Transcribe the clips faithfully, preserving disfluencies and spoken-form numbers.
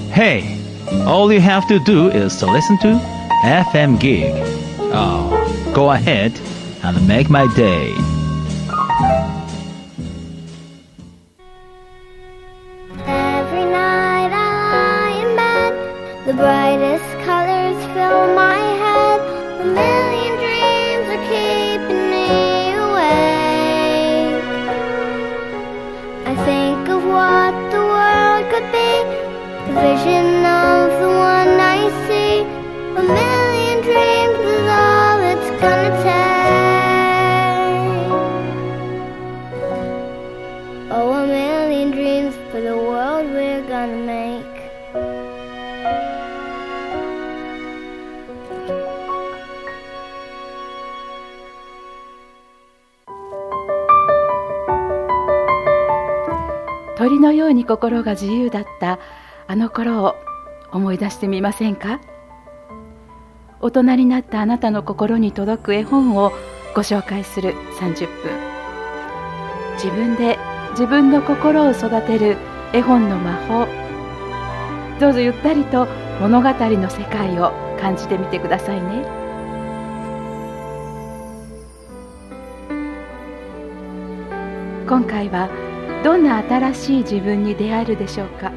Hey, all you have to do is to listen to エフエム Gig. Oh, go ahead and make my day. Every night I lie in bed, the brightest colors fill my head. A million dreams are keeping me awake. I think of what the world could be, the vision of the one I see. A million dreams is all it's gonna take. Oh, a million dreams for the world we're gonna make. 鳥のように心が自由だったあの頃を思い出してみませんか？大人になったあなたの心に届く絵本をご紹介するさんじゅっぷん。自分で自分の心を育てる絵本の魔法。どうぞゆったりと物語の世界を感じてみてくださいね。今回はどんな新しい自分に出会えるでしょうか。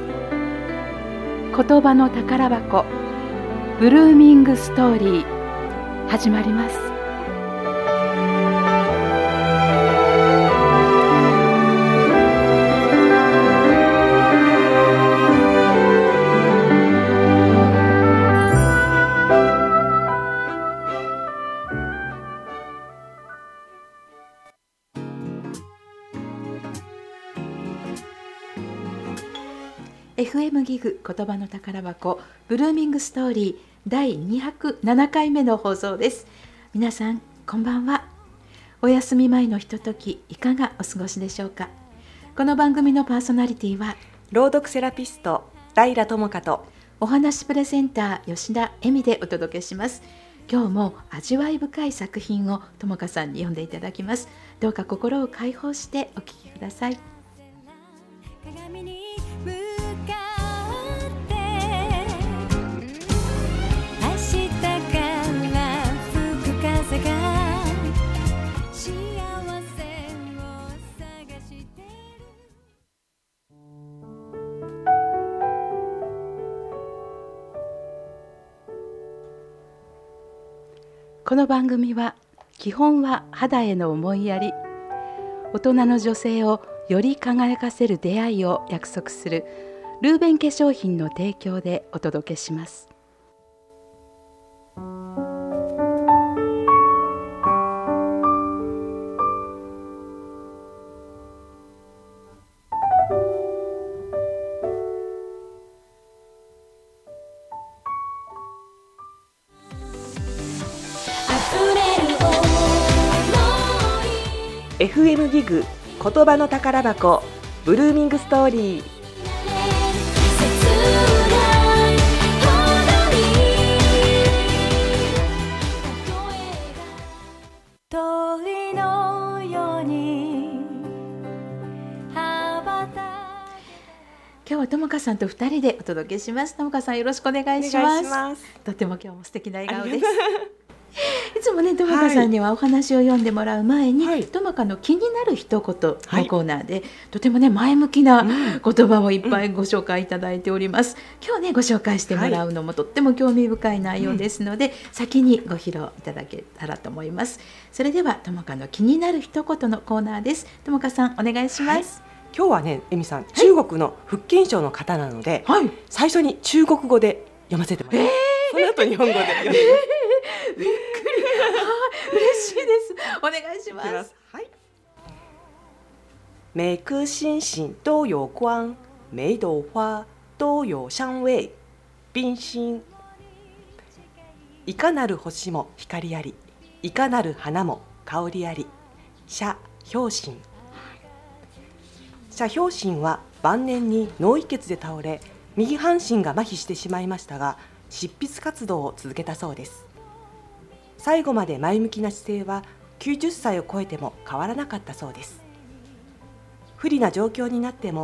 言葉の宝箱ブルーミングストーリー始まります。エフエム ギグ言葉の宝箱ブルーミングストーリーだいにひゃくななかいめの放送です。皆さんこんばんは。お休み前のひとときいかがお過ごしでしょうか。この番組のパーソナリティは朗読セラピスト平智香とお話プレゼンター吉田恵美でお届けします。今日も味わい深い作品を智香さんに読んでいただきます。どうか心を開放してお聞きください。 鏡にこの番組は基本は肌への思いやり、大人の女性をより輝かせる出会いを約束するルーベン化粧品の提供でお届けします。 エフエム ギグ言葉の宝箱ブルーミングストーリー。 鳥のように羽ばた今日は智香さんとふたりでお届けします。智香さんよろしくお願いします。 お願いします。 とても今日も素敵な笑顔です。いつもね、智香さんにはお話を読んでもらう前に、はい、智香の気になる一言のコーナーで、はい、とてもね前向きな言葉をいっぱいご紹介いただいております、うん、今日ねご紹介してもらうのもとっても興味深い内容ですので、はい、先にご披露いただけたらと思います。それでは智香の気になる一言のコーナーです。智香さんお願いします、 はい、今日はね、恵美さん、はい、中国の福建省の方なので、はい、最初に中国語で読ませてもらいます、えー、その後日本語で読んでます、えー、 びっくり嬉しいです。お願いします。 はい。每颗星星都有光，每朵花都有香味。冰心。いかなる星も光あり、いかなる花も香りあり。謝氷心。謝氷心は晩年に脳溢血で倒れ、右半身が麻痺してしまいましたが、執筆活動を続けたそうです。最後まで前向きな姿勢はきゅうじゅっさいを超えても変わらなかったそうです。不利な状況になっても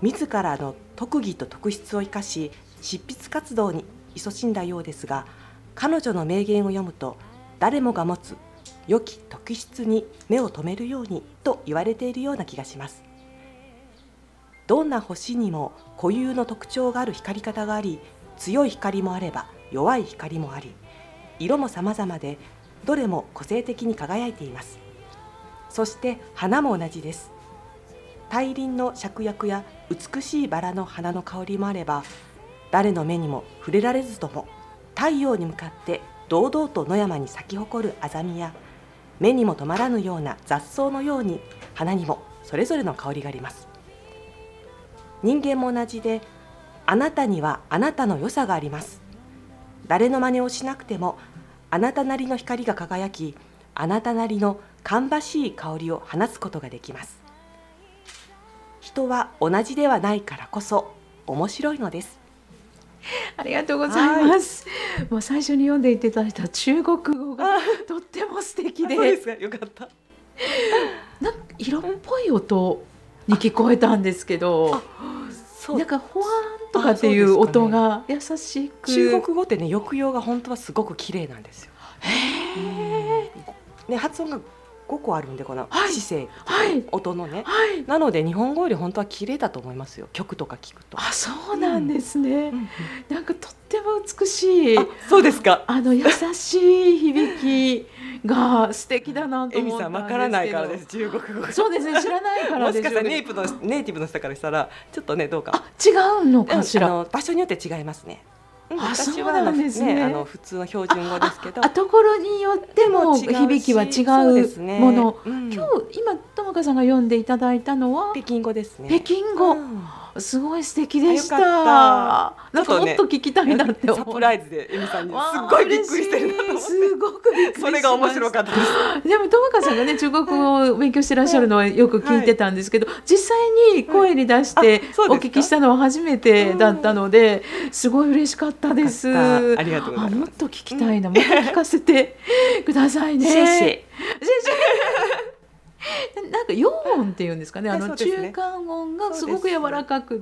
自らの特技と特質を生かし執筆活動に勤しんだようですが、彼女の名言を読むと誰もが持つ良き特質に目を留めるようにと言われているような気がします。どんな星にも固有の特徴がある光り方があり、強い光もあれば弱い光もあり、色も様々でどれも個性的に輝いています。そして花も同じです。大輪の芍薬や美しいバラの花の香りもあれば、誰の目にも触れられずとも太陽に向かって堂々と野山に咲き誇るアザミや、目にも止まらぬような雑草のように花にもそれぞれの香りがあります。人間も同じで、あなたにはあなたの良さがあります。誰の真似をしなくてもあなたなりの光が輝き、あなたなりの芳しい香りを放つことができます。人は同じではないからこそ面白いのです。 ありがとうございます。もう最初に読んでいただいた中国語がとっても素敵で、 そうですか、よかった。 なんか色っぽい音に聞こえたんですけど、 そうなんかほわーんとかっていう音が優しく、 中国語ってね、抑揚が本当はすごく綺麗なんですよ。 へー、ね、発音がごこあるんで、このはい姿勢、 はい、 音のね、 はい、 なので日本語より本当は綺麗だと思いますよ、曲とか聞くと。 あ、そうなんですね、 うんうん、 なんかとっても美しい、 あ、そうですか。 あの優しい響きが素敵だなとエミ思ったんですけど。 さんわからないからです、中国語。 そうですね、知らないからでしょうけど、 もしかしたらネイティブのネイティブの人からしたらちょっとね、どうか。 あ、違うのかしら。 あの場所によって違いますね。うん、 あ、 私はそうなんですね。 あの普通の標準語ですけど、 ああところによっても響きは違うもの、 うん、 今日今友香さんが読んでいただいたのは北京語ですね。 北京語、うん、すごい素敵でした。なんかもっと聞きたいなって思う、 ね、サプライズでエミさんにすっごいびっくりしてるなと思って、 すごくびっくりしました。 それが面白かったです。 でも友香さんがね、中国語を勉強してらっしゃるのはよく聞いてたんですけど、はい、実際に声に出してお聞きしたのは初めてだったので、すごい嬉しかったです。 ありがとうございます。 もっと聞きたいな、もっと聞かせてくださいね。 シェシェなんか陽音っていうんですかね、あの中間音がすごく柔らかくって、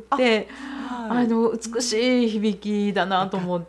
ああの美しい響きだなと思って、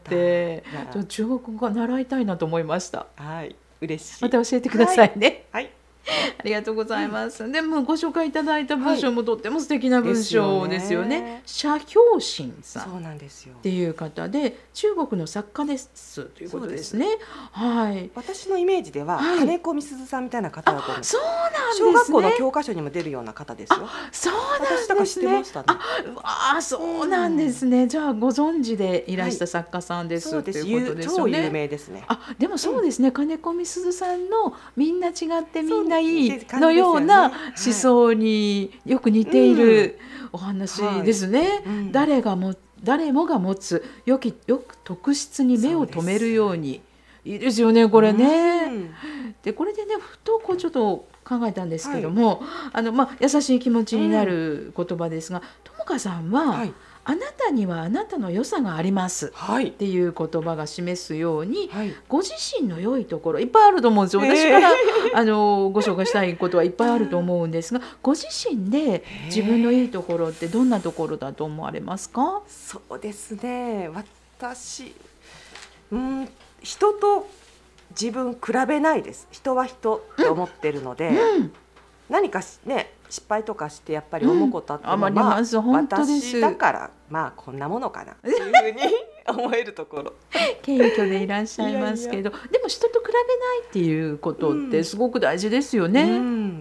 中国語が習いたいなと思いました。 はい、嬉しい。 また教えてくださいね。 はい、はい、 ありがとうございます。うん、でもご紹介いただいた文章もとっても素敵な文章ですよね。謝氷心さん、 そうなんですよ。 っていう方で中国の作家ですということですね。はい。 私のイメージでは、はい、金子みすずさんみたいな方だと思う。 そうなんですね。 ね。 小学校の教科書にも出るような方ですよ。 そうなんですね。 私だから知ってましたね。 あ、あ、そうなんですね。じゃあご存知でいらした作家さんです、はい、ということですよね。 超有名ですね。 あ、でもそうですね。うん、金子みすずさんのみんな違ってみんないいのような思想によく似ているお話ですね。はい、うん、誰がも誰もが持つ良き良く特質に目を留めるように、いいですよね、これね。うん、でこれでね、ふとこうちょっと考えたんですけども、はい、あのまあ、優しい気持ちになる言葉ですが、友香さんは、はい、あなたにはあなたの良さがあります、はい、っていう言葉が示すように、はい、ご自身の良いところいっぱいあると思うんですよ。私から、えー、あのご紹介したいことはいっぱいあると思うんですが、ご自身で自分のいいところってどんなところだと思われますか？ そうですね、私、うん、人と自分比べないです。人は人って思ってるので、うんうん、何かね、失敗とかしてやっぱり思うことあっても、うん、まあ、まあ、私だからまあこんなものかなっていうふうに思えるところ謙虚でいらっしゃいますけど、いやいや、でも人と比べないっていうことってすごく大事ですよね。うんうん、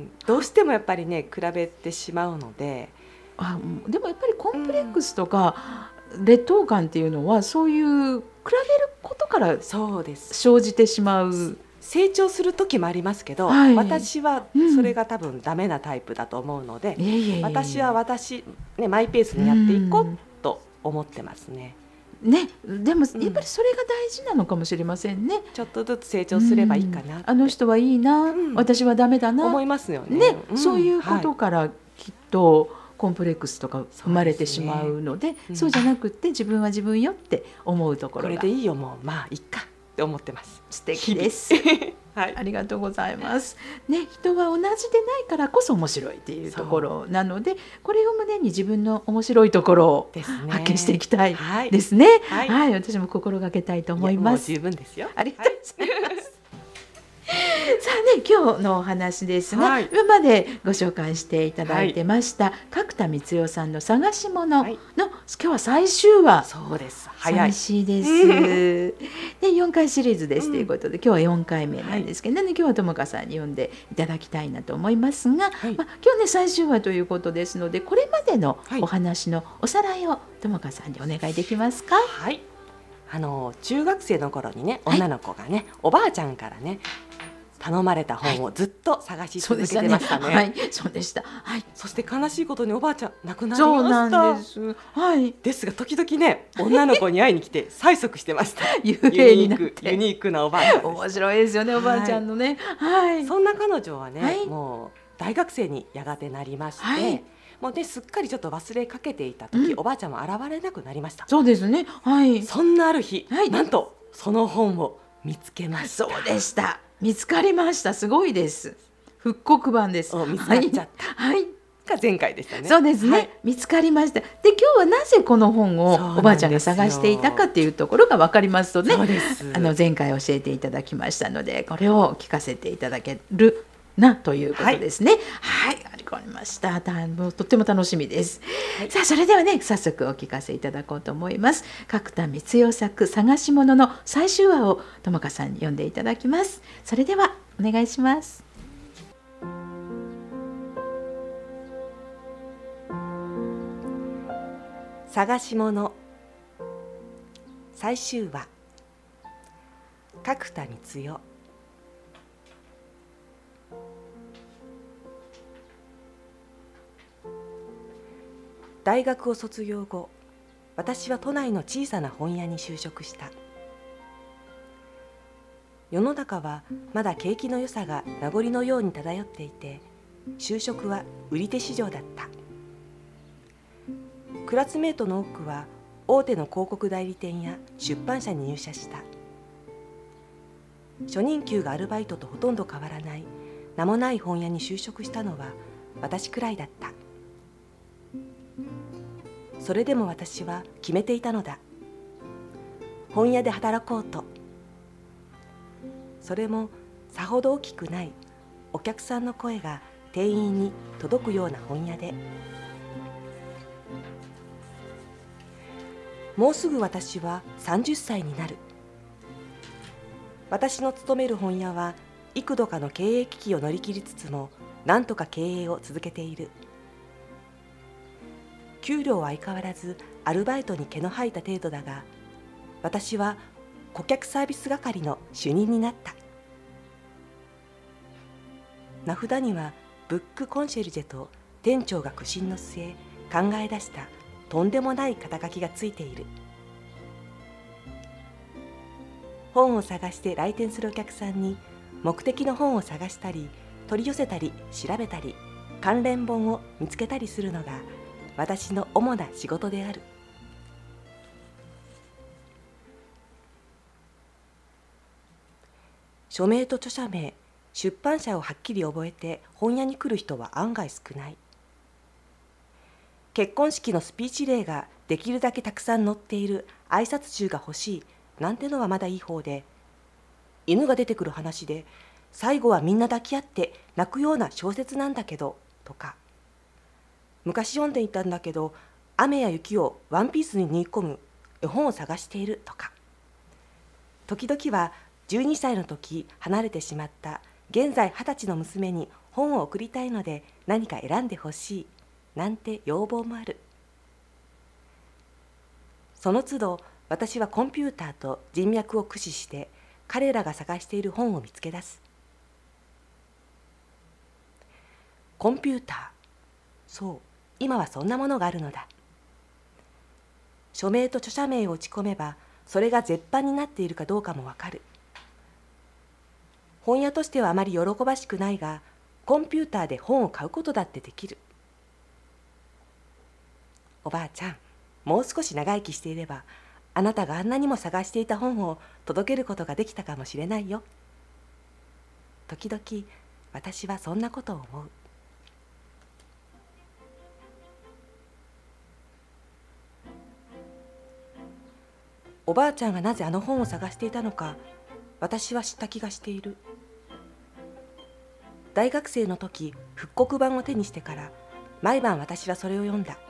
どうしてもやっぱりね、比べてしまうので、 あ、でもやっぱりコンプレックスとか、うん、劣等感っていうのはそういう比べることから生じてしまう。 成長する時もありますけど、はい、私はそれが多分ダメなタイプだと思うので、うん、私は私、ね、マイペースにやっていこうと思ってますね。 うん、ね、でもやっぱりそれが大事なのかもしれませんね。 ちょっとずつ成長すればいいかなって、 うん、あの人はいいな、うん、私はダメだな思いますよね。 ね、うん、そういうことからきっとコンプレックスとか生まれてしまうので、そうですね、うん、そうじゃなくて自分は自分よって思うところが、 これでいいよ、もうまあいいかって思ってます。 素敵ですはい、 ありがとうございます。ね、人は同じでないからこそ面白いっていうところなので、これを胸に自分の面白いところを発見していきたいですね。はい、はいはい、私も心がけたいと思います。 いや、もう十分ですよ。 ありがとうございます。はいさあね、今日のお話ですが、はい、今までご紹介していただいてました、はい、角田光代さんの探し物の、はい、今日は最終話。 そうです。 寂しいです。で、よんかいシリーズですということで、うん、今日はよんかいめなんですけど、ね、はい、今日はともかさんに読んでいただきたいなと思いますが、はい、まあ、今日ね最終話ということですので、これまでのお話のおさらいをともかさんにお願いできますか。 はい。あの中学生の頃にね、女の子がね、はい、おばあちゃんからね頼まれた本をずっと探し続けてましたね。 はい、そうでした。はい。 そして悲しいことにおばあちゃん亡くなりました。そうなんです。はい。ですが時々ね、女の子に会いに来て催促してました。 幽霊になってユニークなおばあちゃん。 面白いですよね、おばあちゃんのね。はい。 そんな彼女はね、はい、もう大学生にやがてなりまして。はい、もうね、すっかりちょっと忘れかけていた時、うん、おばあちゃんも現れなくなりました。 そうですね。はい。 そんなある日、はい、なんとその本を見つけました。 そうでした。見つかりました。すごいです。復刻版です。 見つかっちゃった。はい。はいが前回でしたね。 そうですね、はい、見つかりました。で、今日はなぜこの本をおばあちゃんが探していたかっていうところが分かりますとね、あの前回教えていただきましたので、これを聞かせていただけるなということですね。はい、はい、ありがとうございました。もうとっても楽しみです。はい、さあ、それではね、早速お聞かせいただこうと思います。角田光代作探し物の最終話をともかさんに読んでいただきます。それではお願いします。 探し物最終話、角田光代。大学を卒業後、私は都内の小さな本屋に就職した。世の中はまだ景気の良さが名残のように漂っていて、就職は売り手市場だった。クラスメートの多くは大手の広告代理店や出版社に入社した。初任給がアルバイトとほとんど変わらない名もない本屋に就職したのは私くらいだった。それでも私は決めていたのだ。本屋で働こうと。それもさほど大きくないお客さんの声が店員に届くような本屋で。もうすぐ私はさんじゅっさいになる。私の勤める本屋は幾度かの経営危機を乗り切りつつも、なんとか経営を続けている。給料は相変わらずアルバイトに毛の生えた程度だが、私は顧客サービス係の主任になった。名札にはブックコンシェルジェと店長が苦心の末考え出したとんでもない肩書きがついている。本を探して来店するお客さんに目的の本を探したり取り寄せたり調べたり関連本を見つけたりするのが私の主な仕事である。署名と著者名、出版社をはっきり覚えて本屋に来る人は案外少ない。結婚式のスピーチ例ができるだけたくさん載っている挨拶集が欲しいなんてのはまだいい方で、犬が出てくる話で最後はみんな抱き合って泣くような小説なんだけどとか、昔読んでいたんだけど雨や雪をワンピースに縫い込む絵本を探しているとか、時々はじゅうにさいの時離れてしまった現在はたちの娘に本を送りたいので何か選んでほしいなんて要望もある。その都度私はコンピューターと人脈を駆使して彼らが探している本を見つけ出す。コンピューター、そう、今はそんなものがあるのだ。署名と著者名を打ち込めばそれが絶版になっているかどうかもわかる。本屋としてはあまり喜ばしくないが、コンピューターで本を買うことだってできる。おばあちゃん、もう少し長生きしていればあなたがあんなにも探していた本を届けることができたかもしれないよ。 時々私はそんなことを思う。おばあちゃんがなぜあの本を探していたのか、私は知った気がしている。大学生の時、復刻版を手にしてから毎晩私はそれを読んだ。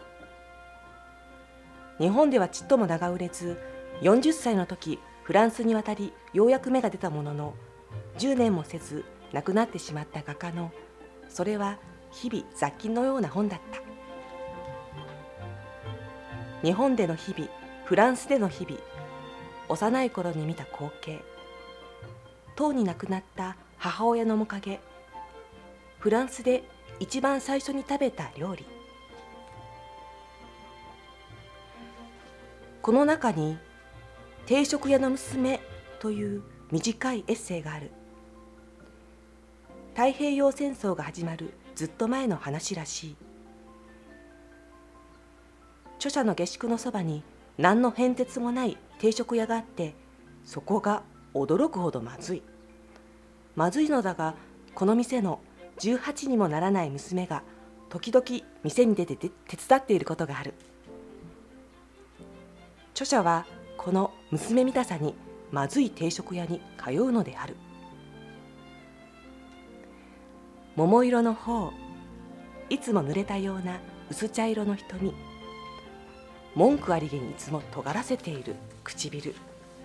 日本ではちっとも名が売れず、よんじゅっさいの時フランスに渡りようやく芽が出たものの、じゅうねんもせず亡くなってしまった画家の、それは日々雑菌のような本だった。日本での日々、フランスでの日々、幼い頃に見た光景、とうに亡くなった母親の面影、フランスで一番最初に食べた料理。この中に定食屋の娘という短いエッセイがある。太平洋戦争が始まるずっと前の話らしい。著者の下宿のそばに何の変哲もない定食屋があって、そこが驚くほどまずい。まずいのだが、この店のじゅうはちにもならない娘が時々店に出て手伝っていることがある。著者はこの娘見たさにまずい定食屋に通うのである。桃色の頬、いつも濡れたような薄茶色の瞳、文句ありげにいつも尖らせている唇、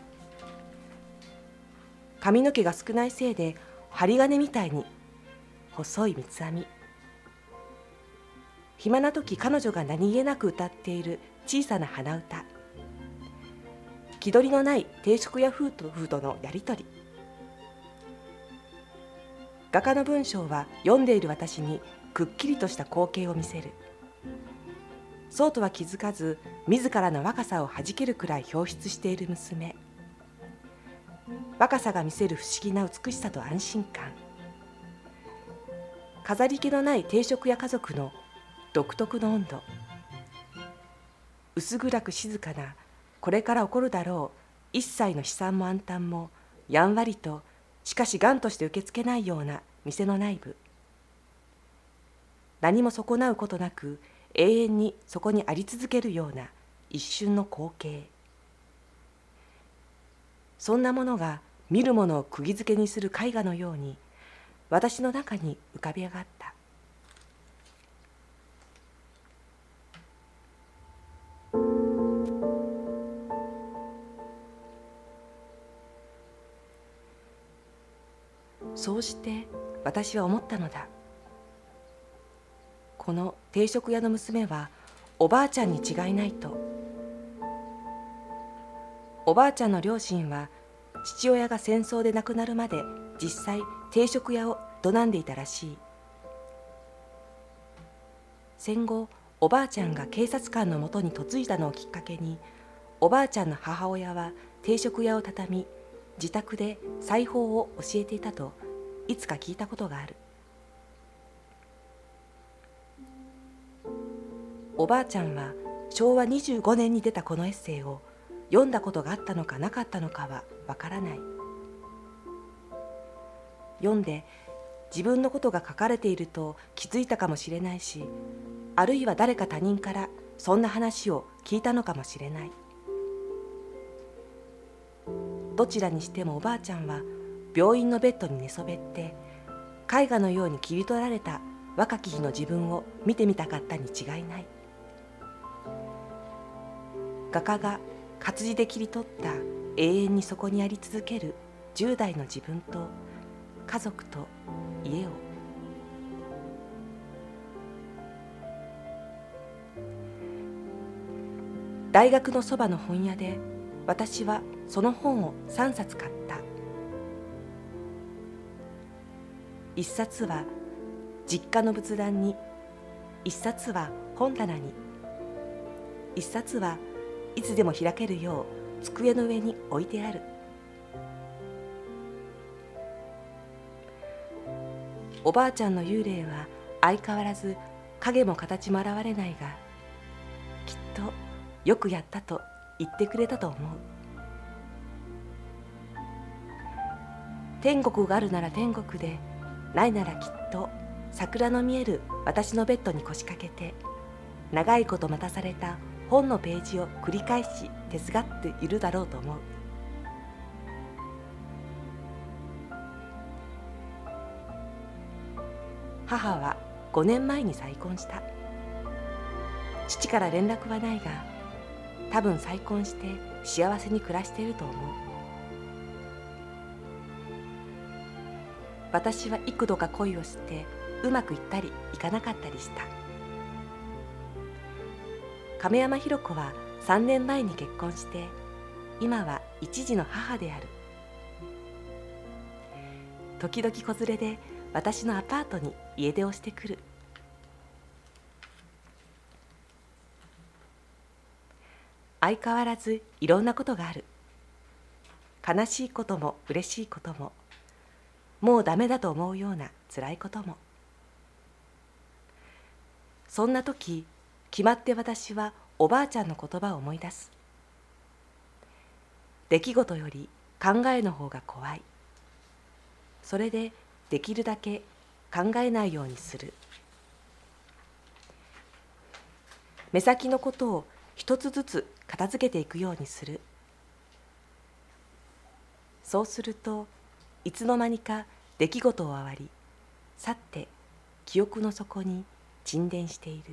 髪の毛が少ないせいで針金みたいに細い三つ編み。暇な時彼女が何気なく歌っている小さな鼻歌、気取りのない定食屋風土のやりとり。画家の文章は読んでいる私にくっきりとした光景を見せる。そうとは気づかず自らの若さをはじけるくらい表出している娘。若さが見せる不思議な美しさと安心感。飾り気のない定食屋家族の独特の温度。薄暗く静かなこれから起こるだろう一切の悲惨も暗淡もやんわりと、しかし頑として受け付けないような店の内部。何も損なうことなく永遠にそこにあり続けるような一瞬の光景。そんなものが見るものを釘付けにする絵画のように私の中に浮かび上がった。そうして私は思ったのだ。この定食屋の娘はおばあちゃんに違いないと。おばあちゃんの両親は父親が戦争で亡くなるまで実際定食屋を営んでいたらしい。戦後おばあちゃんが警察官のもとに嫁いだのをきっかけに、おばあちゃんの母親は定食屋を畳み、自宅で裁縫を教えていたといつか聞いたことがある。おばあちゃんはしょうわにじゅうごねんに出たこのエッセイを読んだことがあったのかなかったのかはわからない。読んで自分のことが書かれていると気づいたかもしれないし、あるいは誰か他人からそんな話を聞いたのかもしれない。どちらにしてもおばあちゃんは病院のベッドに寝そべって絵画のように切り取られた若き日の自分を見てみたかったに違いない。画家が活字で切り取った永遠にそこにあり続けるじゅう代の自分と家族と家を。大学のそばの本屋で私はその本をさんさつ買った。一冊は実家の仏壇に、一冊は本棚に、一冊はいつでも開けるよう机の上に置いてある。おばあちゃんの幽霊は相変わらず影も形も現れないが、きっとよくやったと言ってくれたと思う。 天国があるなら天国で、ないならきっと桜の見える私のベッドに腰掛けて、長いこと待たされた本のページを繰り返し手すがっているだろうと思う。母はごねんまえに再婚した。父から連絡はないが、多分再婚して幸せに暮らしていると思う。私は幾度か恋をしてうまくいったりいかなかったりした。亀山ひろ子はさんねんまえに結婚して、今は一児の母である。時々子連れで私のアパートに家出をしてくる。相変わらずいろんなことがある。悲しいことも嬉しいことも、もうダメだと思うような辛いことも。そんな時、決まって私はおばあちゃんの言葉を思い出す。出来事より考えの方が怖い。それでできるだけ考えないようにする。目先のことを一つずつ片付けていくようにする。そうするといつの間にか出来事を回り、去って記憶の底に沈殿している。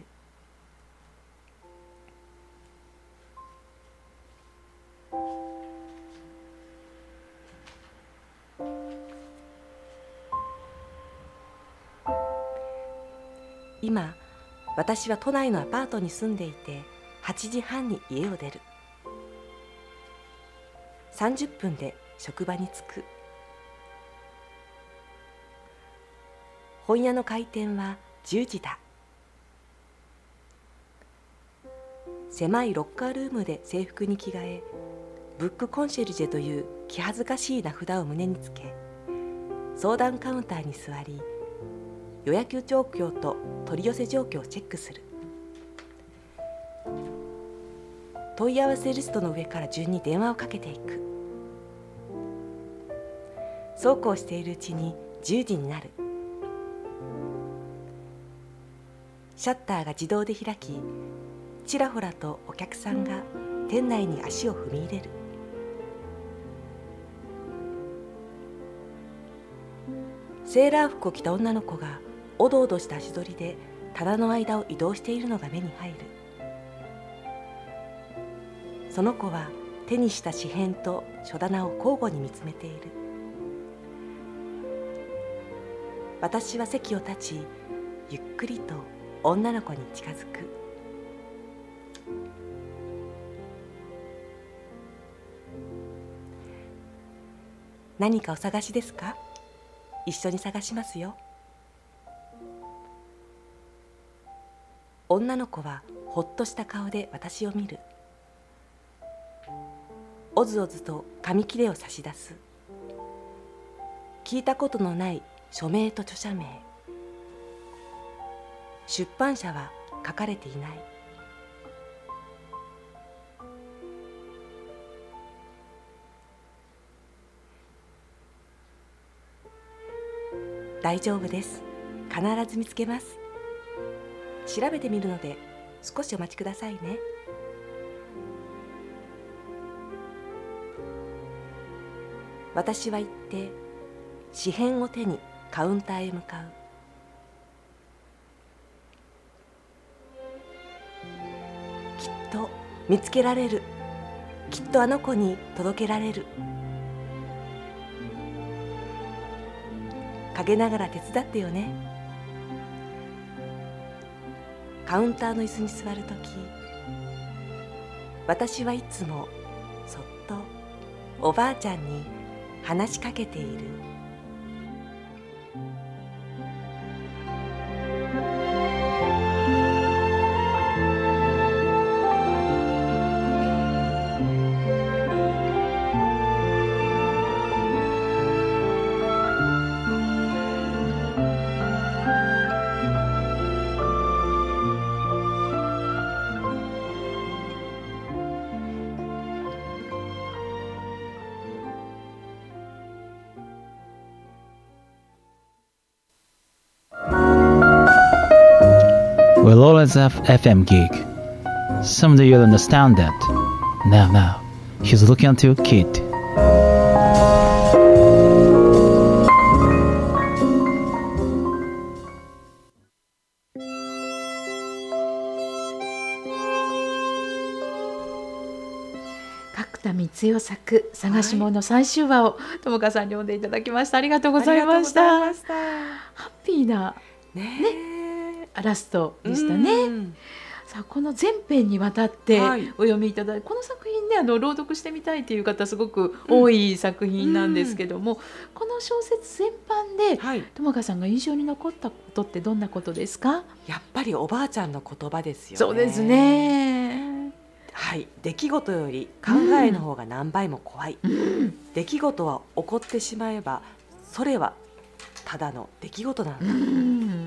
今、私は都内のアパートに住んでいて、はちじはんに家を出る。さんじゅっぷんで職場に着く。本屋の開店はじゅうじだ。狭いロッカールームで制服に着替え、ブックコンシェルジェという気恥ずかしい名札を胸につけ、相談カウンターに座り、予約状況と取り寄せ状況をチェックする。問い合わせリストの上から順に電話をかけていく。そうこうしているうちにじゅうじになる。シャッターが自動で開き、ちらほらとお客さんが店内に足を踏み入れる。セーラー服を着た女の子がおどおどした足取りで棚の間を移動しているのが目に入る。その子は手にした紙片と書棚を交互に見つめている。私は席を立ち、ゆっくりと女の子に近づく。何かお探しですか？一緒に探しますよ。女の子はほっとした顔で私を見る。おずおずと紙切れを差し出す。聞いたことのない署名と著者名。出版社は書かれていない。大丈夫です。必ず見つけます。調べてみるので少しお待ちくださいね。私は言って紙片を手にカウンターへ向かう。きっと見つけられる。きっとあの子に届けられる。陰ながら手伝ってよね。カウンターの椅子に座るとき、私はいつもそっとおばあちゃんに話しかけている。 Lawrence F M gig. Someday you'll understand that. Now, now, he's looking at you, kid. 角田光代作探し物最終話を友香さんに読んでいただきました。ありがとうございました。ハッピーな、ねね、ラストでしたね。さあこの前編にわたってお読みいただいて、はい、この作品ねあの朗読してみたいという方すごく多い作品なんですけども、うん、この小説全般で、はい、友香さんが印象に残ったことってどんなことですか？ やっぱりおばあちゃんの言葉ですよね。 そうですね。 はい、出来事より考えの方が何倍も怖い、うん、出来事は起こってしまえばそれはただの出来事なんだ、うん、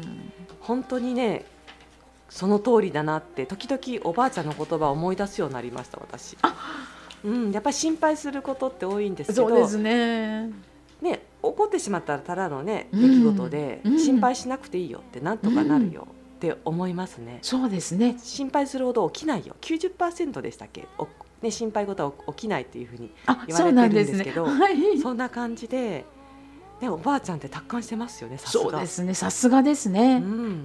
本当にねその通りだなって時々おばあちゃんの言葉を思い出すようになりました私。うん、やっぱり心配することって多いんですけど、 そうですね。 ね、起こってしまったらただのね出来事で、うん、心配しなくていいよってなんとかなるよ、うんって思いますね。 そうですね。 心配するほど起きないよ きゅうじゅっパーセント でしたっけ、お、ね、心配事は起きないっていうふうに言われてるんですけど、 そ, う なんですね、はい、そんな感じで、ね、おばあちゃんって達観してますよね。さすが。 そうですね、さすがですね、 うん、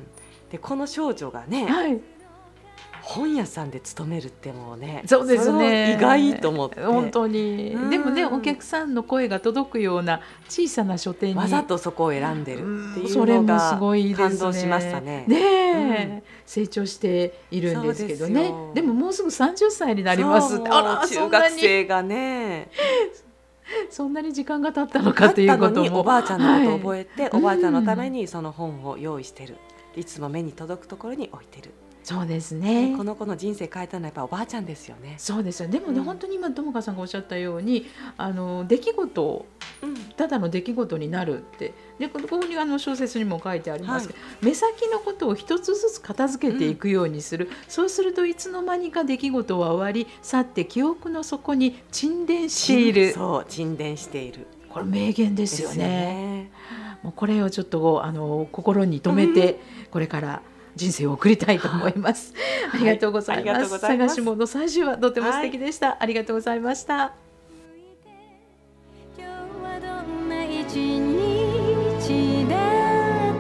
でこの少女がね、はい、本屋さんで勤めるってもうね、 そうですね、 意外と思って本当に、うん、でもねお客さんの声が届くような小さな書店にわざとそこを選んでるっていうのが感動しましたね。 ねえ、うん、成長しているんですけどね。 で, でももうすぐさんじゅっさいになりますって。あら、 中学生がねそんなに時間が経ったのかということも、 おばあちゃんのことを覚えて、はい、おばあちゃんのためにその本を用意してる、いつも目に届くところに置いてる。 そうですね。 この子の人生変えたのはやっぱおばあちゃんですよね。 そうですよ。でもね、うん、本当に今友香さんがおっしゃったようにあの出来事、うん、ただの出来事になるってでここにあの小説にも書いてありますけど、はい、目先のことを一つずつ片付けていくようにする、うん、そうするといつの間にか出来事は終わり去って記憶の底に沈殿している。 そう沈殿している。 これ名言ですよね。ですよね。もうこれをちょっとあの心に留めて、うん、これから人生を送りたいと思います。ありがとうございます。探し物最終話とても素敵でした、はい、ありがとうございました。今日はどんな一日だった。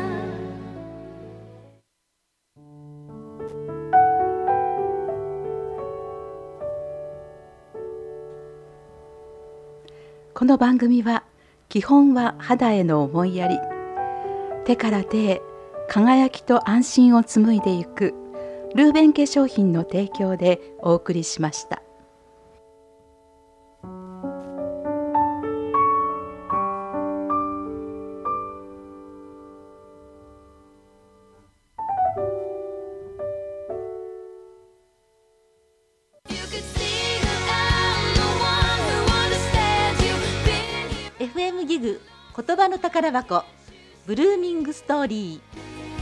この番組は基本は肌への思いやり、手から手へ輝きと安心を紡いでいくルーベン化粧品の提供でお送りしました。 エフエム ギグ言葉の宝箱ブルーミングストーリー。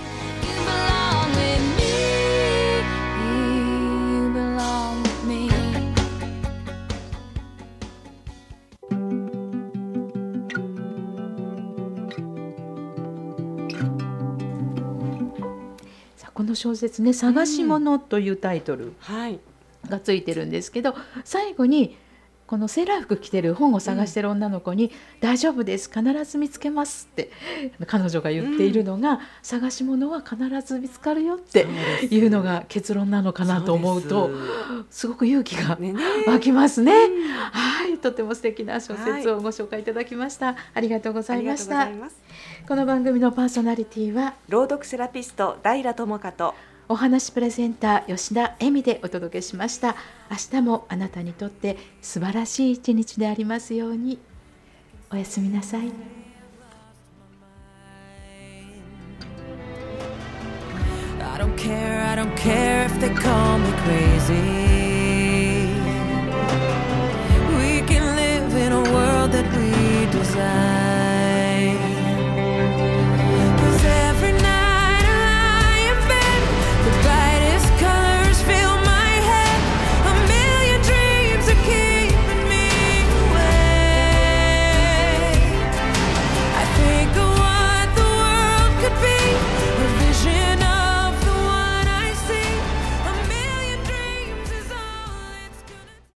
この小説ね、探し物というタイトルがついてるんですけど、うん、はい、最後にこのセーラー服着てる本を探してる女の子に、うん、大丈夫です必ず見つけますって彼女が言っているのが、うん、探し物は必ず見つかるよっていうのが結論なのかなと思うと、すごく勇気が湧きますね。うん、はい、とても素敵な小説をご紹介いただきました、はい、ありがとうございました。この番組のパーソナリティは朗読セラピスト平智香とお話プレゼンター吉田恵美でお届けしました。明日もあなたにとって素晴らしい一日でありますように。おやすみなさい。I don't care, I don't care if they call me crazy.